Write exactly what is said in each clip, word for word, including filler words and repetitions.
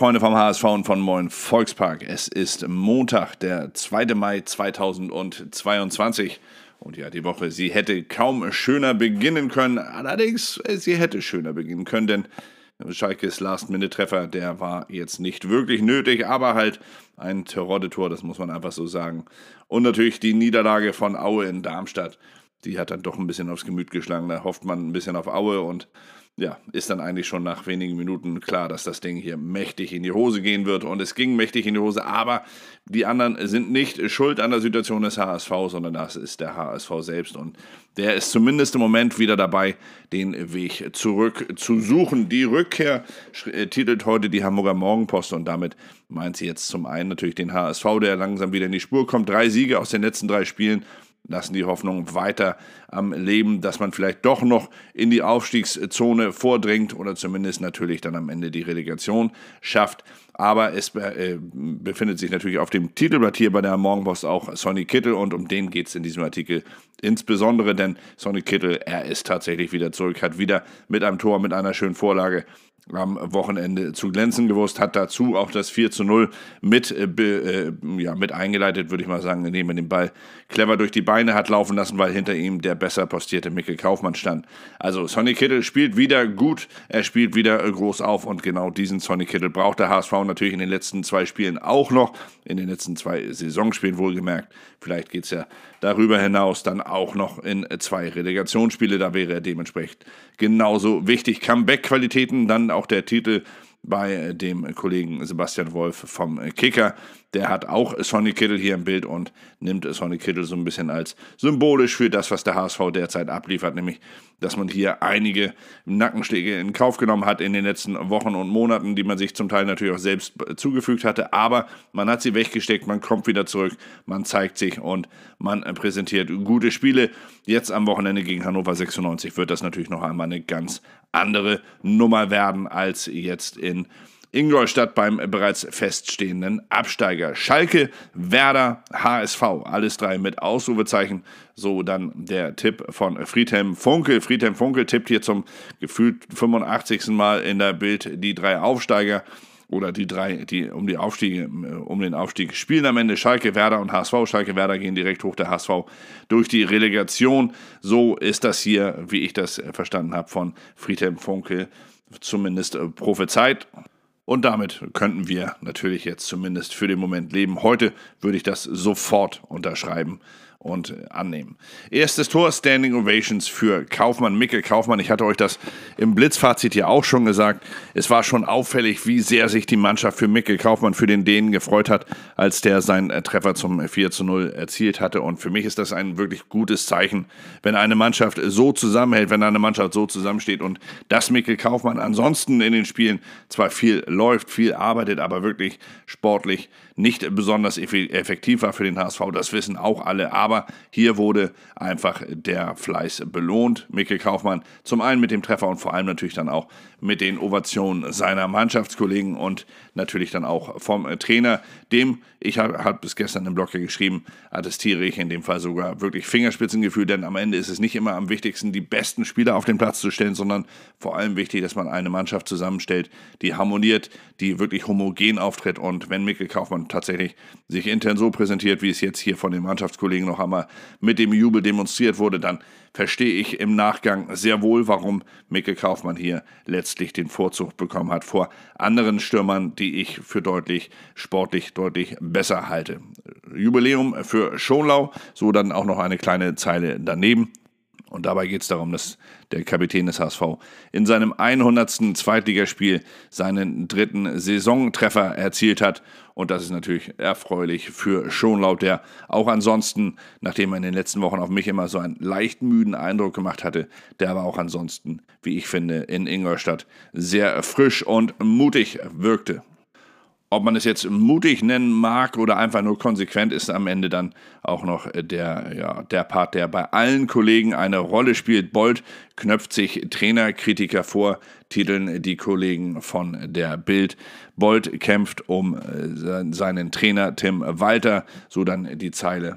Freunde vom H S V und von Moin Volkspark. Es ist Montag, der zweite Mai zweitausendzweiundzwanzig. Und ja, die Woche, sie hätte kaum schöner beginnen können. Allerdings, sie hätte schöner beginnen können, denn Schalkes Last-Minute-Treffer, der war jetzt nicht wirklich nötig, aber halt ein Terodde-Tor, das muss man einfach so sagen. Und natürlich die Niederlage von Aue in Darmstadt, die hat dann doch ein bisschen aufs Gemüt geschlagen. Da hofft man ein bisschen auf Aue und ja, ist dann eigentlich schon nach wenigen Minuten klar, dass das Ding hier mächtig in die Hose gehen wird. Und es ging mächtig in die Hose, aber die anderen sind nicht schuld an der Situation des H S V, sondern das ist der H S V selbst. Und der ist zumindest im Moment wieder dabei, den Weg zurück zu suchen. Die Rückkehr äh, titelt heute die Hamburger Morgenpost und damit meint sie jetzt zum einen natürlich den H S V, der langsam wieder in die Spur kommt. Drei Siege aus den letzten drei Spielen lassen die Hoffnung weiter am Leben, dass man vielleicht doch noch in die Aufstiegszone vordringt oder zumindest natürlich dann am Ende die Relegation schafft. Aber es äh, befindet sich natürlich auf dem Titelblatt hier bei der Morgenpost auch Sonny Kittel und um den geht es in diesem Artikel insbesondere, denn Sonny Kittel, er ist tatsächlich wieder zurück, hat wieder mit einem Tor, mit einer schönen Vorlage am Wochenende zu glänzen gewusst, hat dazu auch das vier zu null mit, äh, äh, ja, mit eingeleitet, würde ich mal sagen, indem er den Ball clever durch die Beine hat laufen lassen, weil hinter ihm der besser postierte Mikkel Kaufmann stand. Also Sonny Kittel spielt wieder gut, er spielt wieder äh, groß auf und genau diesen Sonny Kittel braucht der H S V natürlich in den letzten zwei Spielen auch noch, in den letzten zwei Saisonspielen wohlgemerkt. Vielleicht geht es ja darüber hinaus dann auch noch in zwei Relegationsspiele, da wäre er dementsprechend genauso wichtig. Comeback-Qualitäten, dann auch der Titel bei dem Kollegen Sebastian Wolf vom Kicker. Der hat auch Sonny Kittel hier im Bild und nimmt Sonny Kittel so ein bisschen als symbolisch für das, was der H S V derzeit abliefert, nämlich, dass man hier einige Nackenschläge in Kauf genommen hat in den letzten Wochen und Monaten, die man sich zum Teil natürlich auch selbst zugefügt hatte, aber man hat sie weggesteckt, man kommt wieder zurück, man zeigt sich und man präsentiert gute Spiele. Jetzt am Wochenende gegen Hannover sechsundneunzig wird das natürlich noch einmal eine ganz andere Nummer werden als jetzt in Ingolstadt beim bereits feststehenden Absteiger. Schalke, Werder, H S V, alles drei mit Ausrufezeichen. So dann der Tipp von Friedhelm Funkel. Friedhelm Funkel tippt hier zum gefühlt fünfundachtzigsten Mal in der Bild die drei Aufsteiger oder die drei, die um die Aufstiege, um den Aufstieg spielen am Ende. Schalke, Werder und H S V. Schalke, Werder gehen direkt hoch, der H S V durch die Relegation. So ist das hier, wie ich das verstanden habe, von Friedhelm Funkel zumindest prophezeit. Und damit könnten wir natürlich jetzt zumindest für den Moment leben. Heute würde ich das sofort unterschreiben und annehmen. Erstes Tor, Standing Ovations für Kaufmann, Mikkel Kaufmann. Ich hatte euch das im Blitzfazit hier auch schon gesagt. Es war schon auffällig, wie sehr sich die Mannschaft für Mikkel Kaufmann, für den Dänen gefreut hat, als der seinen Treffer zum vier zu null erzielt hatte. Und für mich ist das ein wirklich gutes Zeichen, wenn eine Mannschaft so zusammenhält, wenn eine Mannschaft so zusammensteht und dass Mikkel Kaufmann ansonsten in den Spielen zwar viel läuft, viel arbeitet, aber wirklich sportlich nicht besonders effektiv war für den H S V. Das wissen auch alle, aber Aber hier wurde einfach der Fleiß belohnt. Mikkel Kaufmann zum einen mit dem Treffer und vor allem natürlich dann auch mit den Ovationen seiner Mannschaftskollegen und natürlich dann auch vom Trainer, dem, ich habe hab bis gestern im Blog hier geschrieben, attestiere ich in dem Fall sogar wirklich Fingerspitzengefühl, denn am Ende ist es nicht immer am wichtigsten, die besten Spieler auf den Platz zu stellen, sondern vor allem wichtig, dass man eine Mannschaft zusammenstellt, die harmoniert, die wirklich homogen auftritt und wenn Mikkel Kaufmann tatsächlich sich intern so präsentiert, wie es jetzt hier von den Mannschaftskollegen noch einmal mit dem Jubel demonstriert wurde, dann verstehe ich im Nachgang sehr wohl, warum Mikkel Kaufmann hier letztlich den Vorzug bekommen hat vor anderen Stürmern, die ich für deutlich, sportlich deutlich besser halte. Jubiläum für Schonlau, so dann auch noch eine kleine Zeile daneben. Und dabei geht es darum, dass der Kapitän des H S V in seinem hundertsten Zweitligaspiel seinen dritten Saisontreffer erzielt hat. Und das ist natürlich erfreulich für Schonlau, der auch ansonsten, nachdem er in den letzten Wochen auf mich immer so einen leicht müden Eindruck gemacht hatte, der aber auch ansonsten, wie ich finde, in Ingolstadt sehr frisch und mutig wirkte. Ob man es jetzt mutig nennen mag oder einfach nur konsequent, ist am Ende dann auch noch der, ja, der Part, der bei allen Kollegen eine Rolle spielt. Bold knöpft sich Trainerkritiker vor, titeln die Kollegen von der Bild. Bold kämpft um seinen Trainer Tim Walter, so dann die Zeile.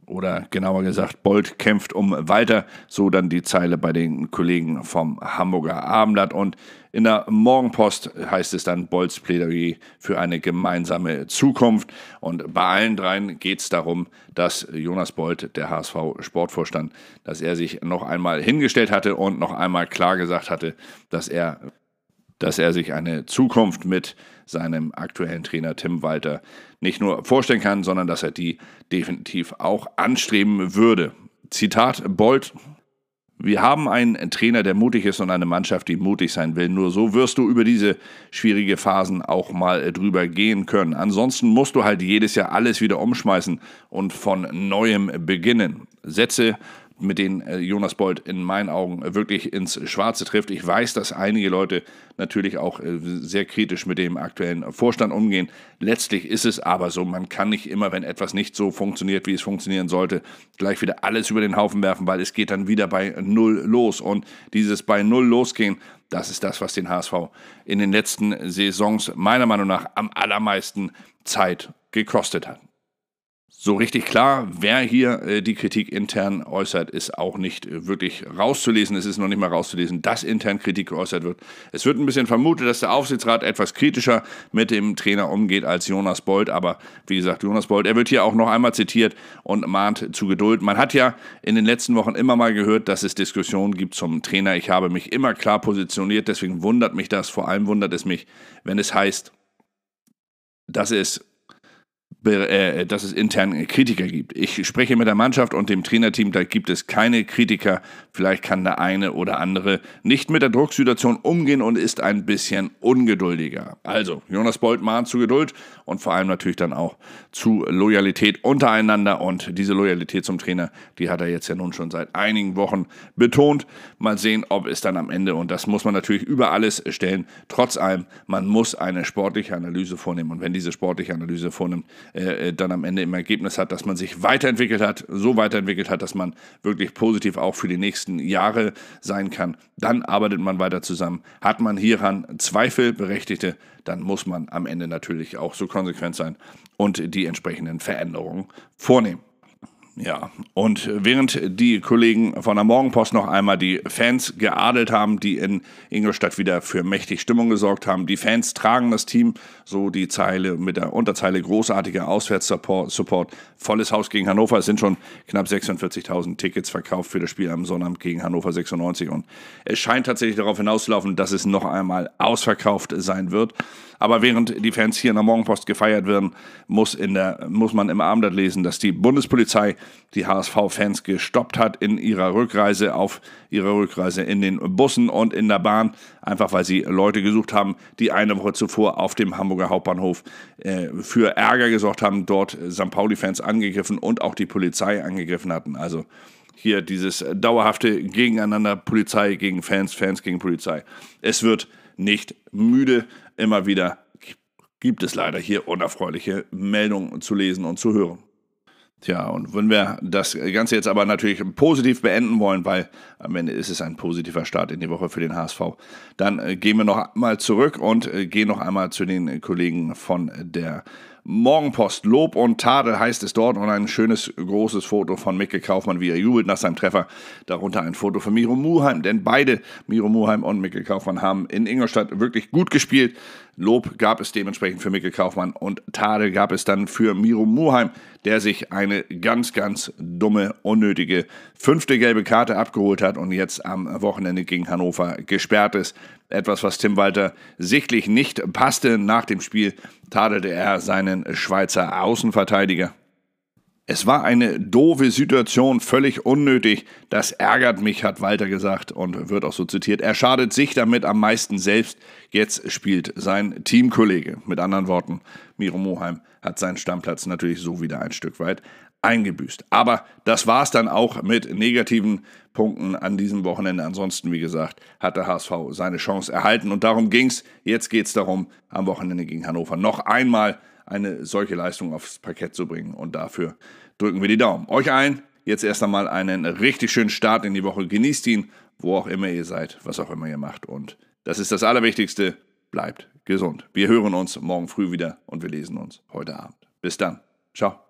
Oder genauer gesagt, Bold kämpft um Walter, so dann die Zeile bei den Kollegen vom Hamburger Abendblatt. Und in der Morgenpost heißt es dann Bolds Plädoyer für eine gemeinsame Zukunft. Und bei allen dreien geht es darum, dass Jonas Bold, der H S V-Sportvorstand, dass er sich noch einmal hingestellt hatte und noch einmal klar gesagt hatte, dass er dass er sich eine Zukunft mit seinem aktuellen Trainer Tim Walter nicht nur vorstellen kann, sondern dass er die definitiv auch anstreben würde. Zitat Bold: Wir haben einen Trainer, der mutig ist und eine Mannschaft, die mutig sein will. Nur so wirst du über diese schwierige Phasen auch mal drüber gehen können. Ansonsten musst du halt jedes Jahr alles wieder umschmeißen und von Neuem beginnen. Sätze, mit denen Jonas Bold in meinen Augen wirklich ins Schwarze trifft. Ich weiß, dass einige Leute natürlich auch sehr kritisch mit dem aktuellen Vorstand umgehen. Letztlich ist es aber so, man kann nicht immer, wenn etwas nicht so funktioniert, wie es funktionieren sollte, gleich wieder alles über den Haufen werfen, weil es geht dann wieder bei Null los. Und dieses bei Null losgehen, das ist das, was den H S V in den letzten Saisons meiner Meinung nach am allermeisten Zeit gekostet hat. So richtig klar, wer hier äh, die Kritik intern äußert, ist auch nicht äh, wirklich rauszulesen. Es ist noch nicht mal rauszulesen, dass intern Kritik geäußert wird. Es wird ein bisschen vermutet, dass der Aufsichtsrat etwas kritischer mit dem Trainer umgeht als Jonas Bold. Aber wie gesagt, Jonas Bold, er wird hier auch noch einmal zitiert und mahnt zu Geduld. Man hat ja in den letzten Wochen immer mal gehört, dass es Diskussionen gibt zum Trainer. Ich habe mich immer klar positioniert, deswegen wundert mich das. Vor allem wundert es mich, wenn es heißt, dass es dass es intern Kritiker gibt. Ich spreche mit der Mannschaft und dem Trainerteam, da gibt es keine Kritiker. Vielleicht kann der eine oder andere nicht mit der Drucksituation umgehen und ist ein bisschen ungeduldiger. Also, Jonas Bold mahnt zu Geduld und vor allem natürlich dann auch zu Loyalität untereinander. Und diese Loyalität zum Trainer, die hat er jetzt ja nun schon seit einigen Wochen betont. Mal sehen, ob es dann am Ende, und das muss man natürlich über alles stellen, trotz allem, man muss eine sportliche Analyse vornehmen. Und wenn diese sportliche Analyse vornimmt, äh, dann am Ende im Ergebnis hat, dass man sich weiterentwickelt hat, so weiterentwickelt hat, dass man wirklich positiv auch für die nächsten Jahre sein kann, dann arbeitet man weiter zusammen. Hat man hieran Zweifel, berechtigte, dann muss man am Ende natürlich auch so konsequent sein und die entsprechenden Veränderungen vornehmen. Ja, und während die Kollegen von der Morgenpost noch einmal die Fans geadelt haben, die in Ingolstadt wieder für mächtig Stimmung gesorgt haben, die Fans tragen das Team, so die Zeile mit der Unterzeile großartiger Auswärtssupport, volles Haus gegen Hannover. Es sind schon knapp sechsundvierzigtausend Tickets verkauft für das Spiel am Sonnabend gegen Hannover sechsundneunzig und es scheint tatsächlich darauf hinauszulaufen, dass es noch einmal ausverkauft sein wird. Aber während die Fans hier in der Morgenpost gefeiert werden, muss, in der, muss man im Abendblatt lesen, dass die Bundespolizei die H S V-Fans gestoppt hat in ihrer Rückreise, auf ihrer Rückreise in den Bussen und in der Bahn, einfach weil sie Leute gesucht haben, die eine Woche zuvor auf dem Hamburger Hauptbahnhof äh, für Ärger gesorgt haben, dort Sankt Pauli-Fans angegriffen und auch die Polizei angegriffen hatten. Also hier dieses dauerhafte Gegeneinander, Polizei gegen Fans, Fans gegen Polizei. Es wird nicht müde. Immer wieder gibt es leider hier unerfreuliche Meldungen zu lesen und zu hören. Tja, und wenn wir das Ganze jetzt aber natürlich positiv beenden wollen, weil am Ende ist es ein positiver Start in die Woche für den H S V, dann äh, gehen wir noch einmal zurück und äh, gehen noch einmal zu den Kollegen von der Morgenpost. Lob und Tadel heißt es dort und ein schönes, großes Foto von Mikkel Kaufmann, wie er jubelt nach seinem Treffer. Darunter ein Foto von Miro Muheim, denn beide, Miro Muheim und Mikkel Kaufmann, haben in Ingolstadt wirklich gut gespielt. Lob gab es dementsprechend für Mikkel Kaufmann und Tadel gab es dann für Miro Muheim, der sich eine ganz, ganz dumme, unnötige fünfte gelbe Karte abgeholt hat und jetzt am Wochenende gegen Hannover gesperrt ist. Etwas, was Tim Walter sichtlich nicht passte. Nach dem Spiel tadelte er seinen Schweizer Außenverteidiger. Es war eine doofe Situation, völlig unnötig. Das ärgert mich, hat Walter gesagt und wird auch so zitiert. Er schadet sich damit am meisten selbst. Jetzt spielt sein Teamkollege. Mit anderen Worten, Miro Muheim hat seinen Stammplatz natürlich so wieder ein Stück weit eingebüßt. Aber das war es dann auch mit negativen Punkten an diesem Wochenende. Ansonsten, wie gesagt, hat der H S V seine Chance erhalten und darum ging es. Jetzt geht es darum, am Wochenende gegen Hannover noch einmal eine solche Leistung aufs Parkett zu bringen und dafür drücken wir die Daumen. Euch allen jetzt erst einmal einen richtig schönen Start in die Woche. Genießt ihn, wo auch immer ihr seid, was auch immer ihr macht und das ist das Allerwichtigste, bleibt gesund. Wir hören uns morgen früh wieder und wir lesen uns heute Abend. Bis dann. Ciao.